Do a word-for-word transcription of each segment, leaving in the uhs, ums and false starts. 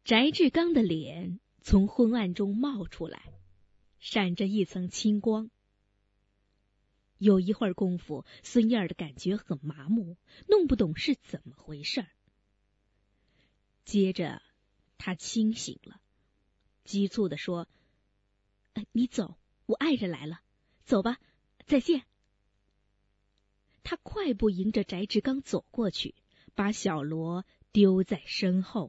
翟志刚的脸从昏暗中冒出来，闪着一层青光。有一会儿功夫，孙燕儿的感觉很麻木，弄不懂是怎么回事儿。接着她清醒了，急促地说：“呃、你走，我爱人来了，走吧，再见。”她快步迎着翟志刚走过去，把小罗丢在身后。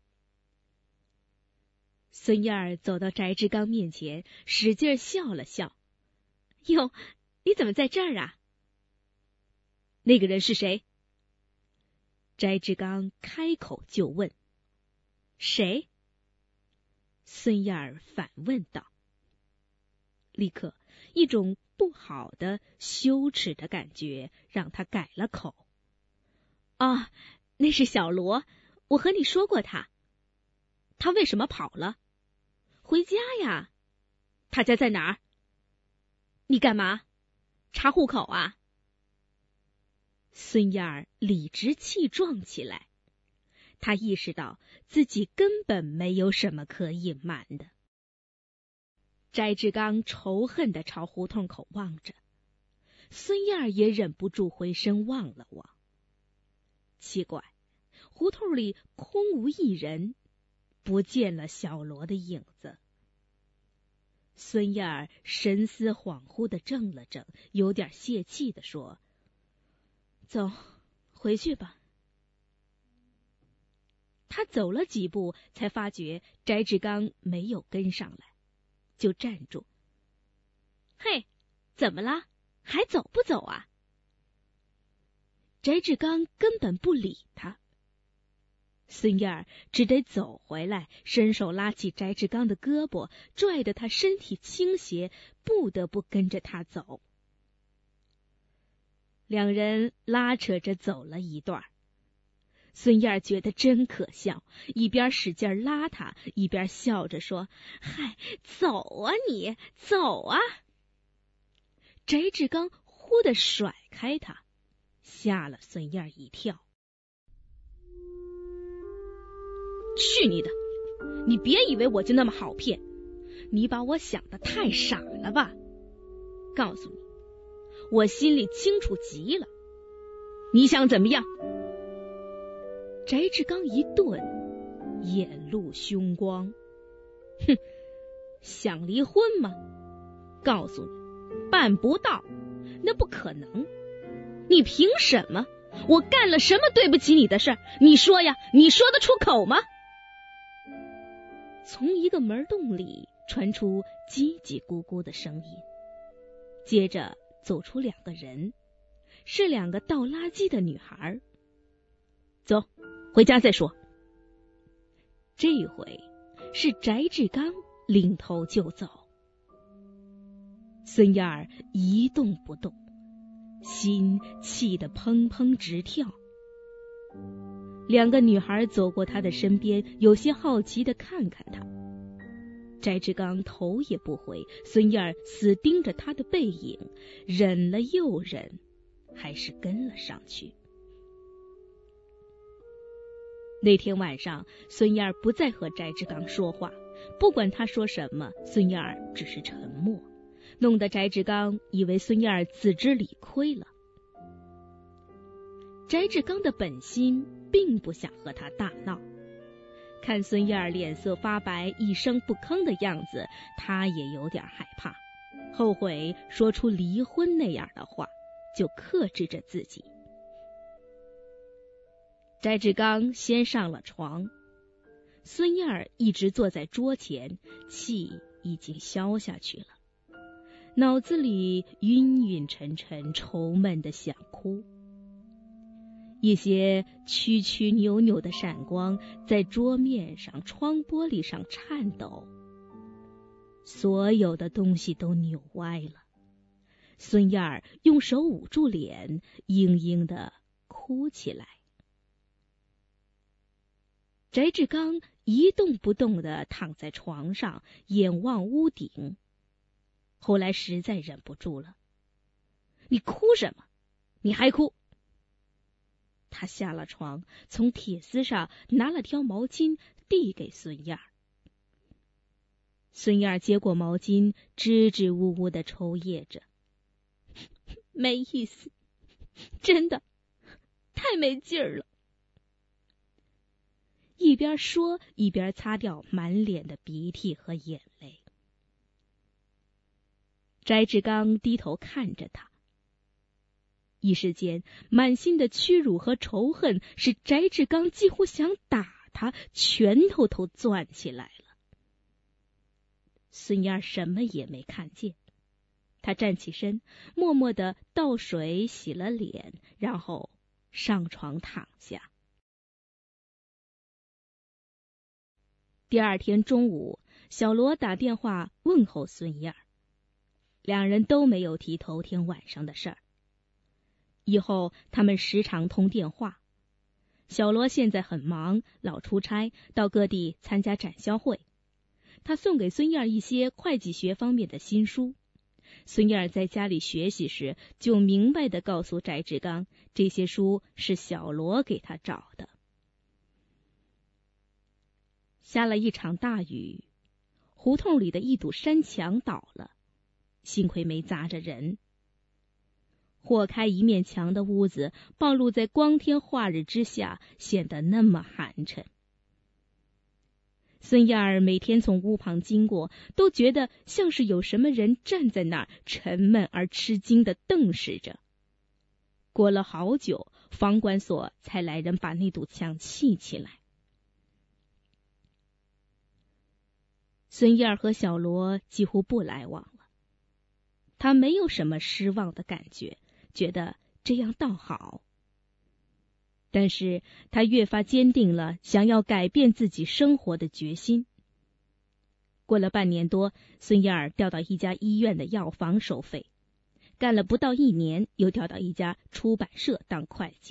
孙燕儿走到翟志刚面前，使劲笑了笑：“哟，你怎么在这儿啊？”“那个人是谁？”翟志刚开口就问。“谁？”孙燕儿反问道。立刻，一种不好的、羞耻的感觉让他改了口：“啊，那是小罗，我和你说过他。他为什么跑了？”“回家呀。”“他家在哪儿？”“你干嘛？查户口啊？”孙燕儿理直气壮起来，他意识到自己根本没有什么可隐瞒的。翟志刚仇恨地朝胡同口望着，孙燕儿也忍不住回身望了望。奇怪，胡同里空无一人，不见了小罗的影子。孙燕儿神思恍惚地怔了怔，有点泄气地说：“走，回去吧。”他走了几步，才发觉翟志刚没有跟上来，就站住。“嘿，怎么了？还走不走啊？”翟志刚根本不理他。孙燕儿只得走回来，伸手拉起翟志刚的胳膊，拽得他身体倾斜，不得不跟着他走。两人拉扯着走了一段，孙燕儿觉得真可笑，一边使劲拉他，一边笑着说：“嗨，走啊你，走啊！”翟志刚忽地甩开他，吓了孙燕儿一跳。“去你的！你别以为我就那么好骗，你把我想得太傻了吧？告诉你，我心里清楚极了。你想怎么样？”翟志刚一顿，眼露凶光：“哼，想离婚吗？告诉你，办不到，那不可能。你凭什么？我干了什么对不起你的事儿？你说呀，你说得出口吗？”从一个门洞里传出叽叽咕咕的声音，接着走出两个人，是两个倒垃圾的女孩。“走，回家再说。”这回是翟志刚领头就走。孙燕儿一动不动，心气得砰砰直跳。两个女孩走过他的身边，有些好奇地看看他。翟志刚头也不回，孙燕儿死盯着他的背影，忍了又忍，还是跟了上去。那天晚上，孙燕儿不再和翟志刚说话，不管他说什么，孙燕儿只是沉默，弄得翟志刚以为孙燕儿自知理亏了。翟志刚的本心并不想和他大闹，看孙燕儿脸色发白，一声不吭的样子，他也有点害怕，后悔说出离婚那样的话，就克制着自己。翟志刚先上了床，孙燕儿一直坐在桌前，气已经消下去了，脑子里晕晕沉沉，愁闷的想哭。一些曲曲扭扭的闪光在桌面上、窗玻璃上颤抖，所有的东西都扭歪了。孙燕儿用手捂住脸，嘤嘤地哭起来。翟志刚一动不动地躺在床上，眼望屋顶。后来实在忍不住了：“你哭什么？你还哭？”他下了床，从铁丝上拿了条毛巾， 递给孙燕儿。孙燕儿接过毛巾，支支吾吾地抽噎着。没意思，真的太没劲儿了。一边说一边擦掉满脸的鼻涕和眼泪。翟志刚低头看着他，一时间满心的屈辱和仇恨使翟志刚几乎想打他，拳头都攥起来了。孙燕什么也没看见，他站起身，默默地倒水洗了脸，然后上床躺下。第二天中午，小罗打电话问候孙燕，两人都没有提头天晚上的事儿。以后他们时常通电话。小罗现在很忙，老出差，到各地参加展销会。他送给孙燕一些会计学方面的新书。孙燕在家里学习时，就明白地告诉翟志刚，这些书是小罗给他找的。下了一场大雨，胡同里的一堵山墙倒了，幸亏没砸着人。豁开一面墙的屋子暴露在光天化日之下，显得那么寒碜。孙燕儿每天从屋旁经过，都觉得像是有什么人站在那儿，沉闷而吃惊地瞪视着。过了好久，房管所才来人把那堵墙砌起来。孙燕儿和小罗几乎不来往了，他没有什么失望的感觉，觉得这样倒好。但是他越发坚定了想要改变自己生活的决心。过了半年多，孙燕儿调到一家医院的药房收费，干了不到一年，又调到一家出版社当会计。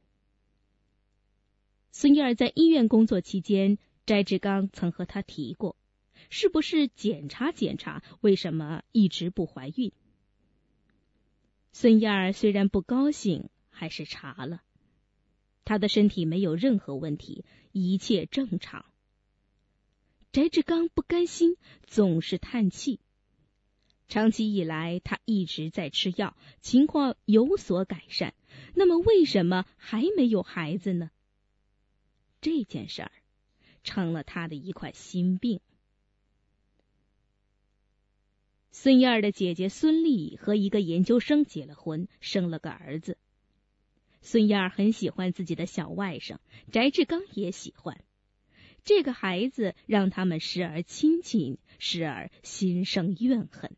孙燕儿在医院工作期间，翟志刚曾和他提过，是不是检查检查，为什么一直不怀孕？孙燕儿虽然不高兴，还是查了。她的身体没有任何问题，一切正常。翟志刚不甘心，总是叹气。长期以来，他一直在吃药，情况有所改善，那么为什么还没有孩子呢？这件事儿成了他的一块心病。孙燕儿的姐姐孙俪和一个研究生结了婚，生了个儿子。孙燕儿很喜欢自己的小外甥，翟志刚也喜欢。这个孩子让他们时而亲近，时而心生怨恨。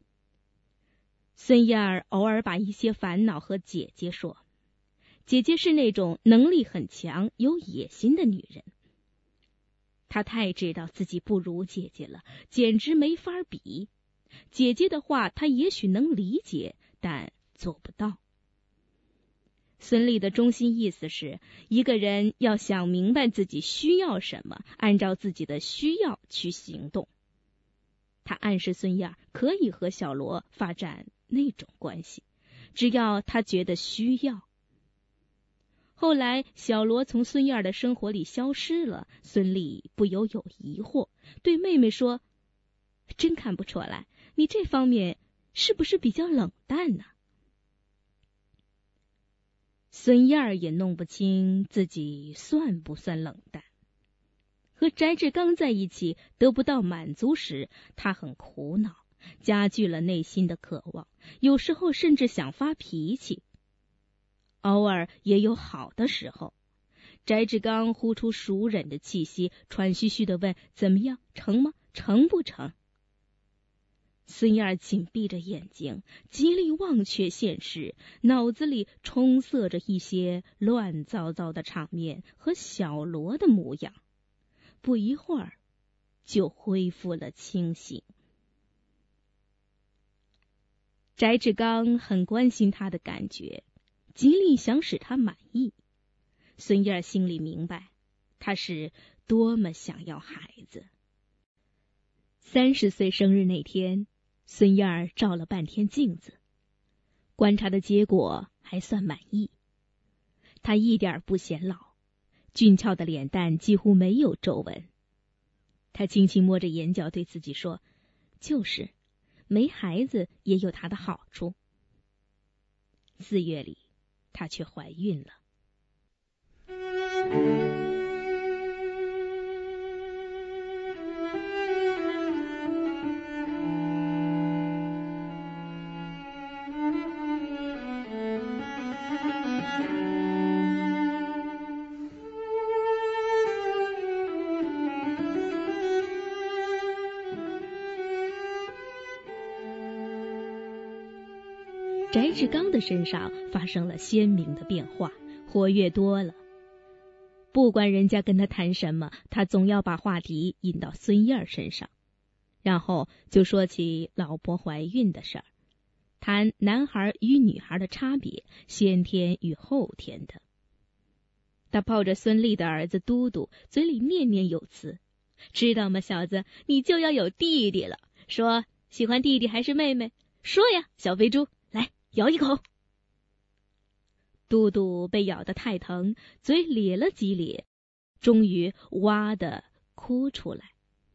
孙燕儿偶尔把一些烦恼和姐姐说，姐姐是那种能力很强、有野心的女人。她太知道自己不如姐姐了，简直没法比。姐姐的话她也许能理解，但做不到。孙俪的中心意思是，一个人要想明白自己需要什么，按照自己的需要去行动。他暗示孙燕可以和小罗发展那种关系，只要他觉得需要。后来小罗从孙燕的生活里消失了，孙俪不由有疑惑，对妹妹说，真看不出来，你这方面是不是比较冷淡呢？孙燕儿也弄不清自己算不算冷淡。和翟志刚在一起得不到满足时，他很苦恼，加剧了内心的渴望，有时候甚至想发脾气。偶尔也有好的时候，翟志刚呼出熟忍的气息，喘吁吁地问，怎么样，成吗？成不成？孙燕紧闭着眼睛，极力忘却现实，脑子里充塞着一些乱糟糟的场面和小罗的模样，不一会儿就恢复了清醒。翟志刚很关心他的感觉，极力想使他满意。孙燕心里明白，他是多么想要孩子。三十岁生日那天，孙燕儿照了半天镜子，观察的结果还算满意。她一点不显老， 俊俏的脸蛋几乎没有皱纹。他轻轻摸着眼角，对自己说：就是没孩子也有它的好处。四月里，她却怀孕了。翟志刚的身上发生了鲜明的变化，活跃多了。不管人家跟他谈什么，他总要把话题引到孙燕身上，然后就说起老婆怀孕的事儿，谈男孩与女孩的差别，先天与后天的。他抱着孙俪的儿子嘟嘟，嘴里念念有词：知道吗，小子，你就要有弟弟了。说喜欢弟弟还是妹妹？说呀，小肥猪，来咬一口。嘟嘟被咬得太疼，嘴咧了几咧，终于哇的哭出来。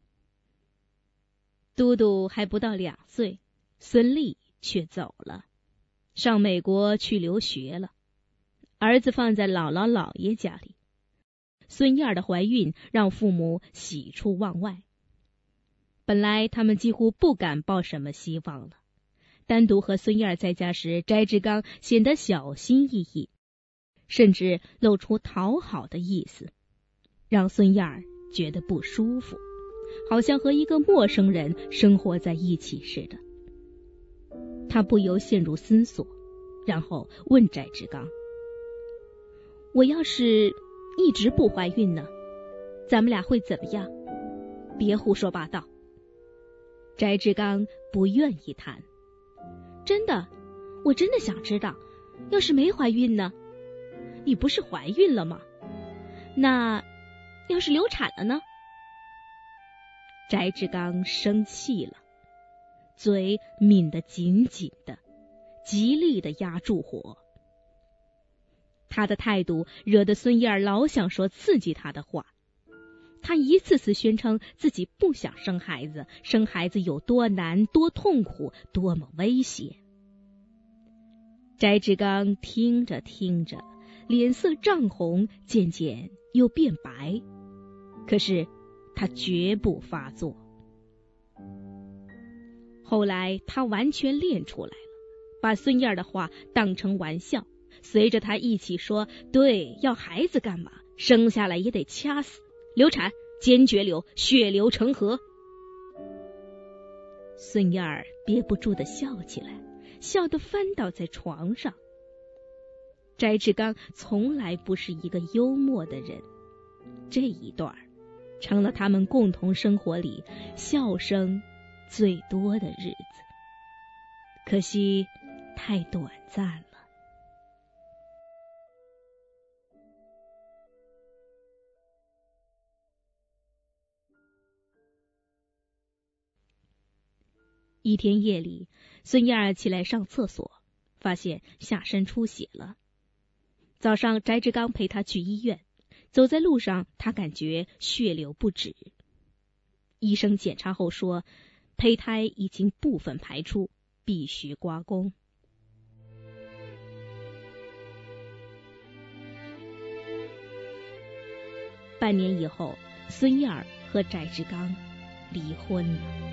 嘟嘟还不到两岁，孙俪却走了，上美国去留学了。儿子放在姥姥姥爷家里。孙燕的怀孕让父母喜出望外，本来他们几乎不敢抱什么希望了。单独和孙燕在家时，翟志刚显得小心翼翼，甚至露出讨好的意思，让孙燕觉得不舒服，好像和一个陌生人生活在一起似的。他不由陷入思索，然后问翟志刚：我要是一直不怀孕呢，咱们俩会怎么样？别胡说八道。翟志刚不愿意谈。真的，我真的想知道，要是没怀孕呢？你不是怀孕了吗？那要是流产了呢？翟志刚生气了，嘴抿得紧紧的，极力的压住火。他的态度惹得孙燕老想说刺激他的话，他一次次宣称自己不想生孩子，生孩子有多难，多痛苦，多么危险。翟志刚听着听着，脸色涨红，渐渐又变白，可是他绝不发作。后来他完全练出来了，把孙燕的话当成玩笑，随着他一起说：对，要孩子干嘛？生下来也得掐死，流产，坚决流，血流成河。孙燕憋不住的笑起来，笑得翻倒在床上。翟志刚从来不是一个幽默的人，这一段成了他们共同生活里笑声最多的日子，可惜太短暂了。一天夜里，孙燕起来上厕所，发现下身出血了。早上翟志刚陪她去医院，走在路上，他感觉血流不止。医生检查后说，胚胎已经部分排出，必须刮宫。半年以后，孙燕和翟志刚离婚了。